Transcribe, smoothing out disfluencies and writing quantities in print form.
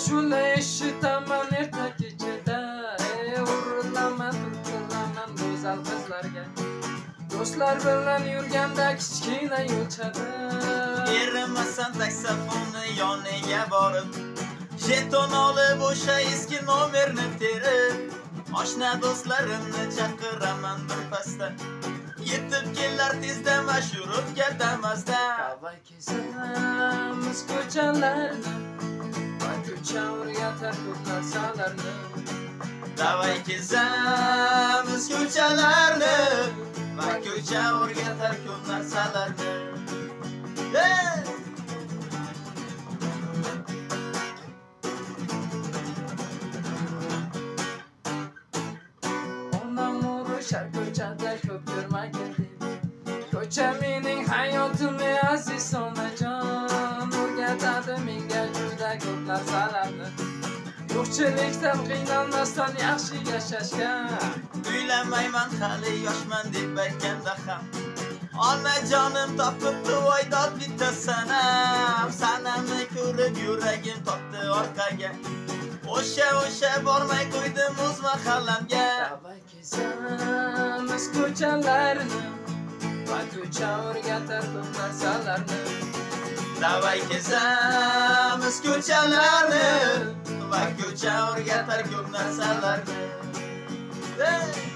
ashula eshitaman erta kechada urilaman turtilaman go'zal qizlarga do'stlar bilan yurganda kichkina yo'lchada erimasan taksafonni yoniga borib jeton olib o'sha eski nomerni terib oshna do'stlarimni chaqiraman bir pasda yetib kelar tezda mashhurga damasda davay kezamiz ko'chalarni va ko'cha o'rgatar ko'p narsalarni davay kezamiz ko'chalarni va ko'cha o'rgatar ko'p narsalarni Shar ko'chada ko'p yurmagan ko'cha mening hayotim aziz onajon o'rgatadi menga juda ko'p narsalarni yo'qchilikdan qiynalmasdan yaxshi yashashga uylanmayman hali yoshman deb aytganda ham onajonim topibdi voydod bitta sanam sanamni ko'rib yuragim topdi orqaga o'sha bormay qo'ydim o'z mahallamga davay kezamiz ko'chalarni va ko'cha o'rgatar ko'p narsalarni davay kezamiz ko'chalarni va ko'cha o'rgatar ko'p narsalarni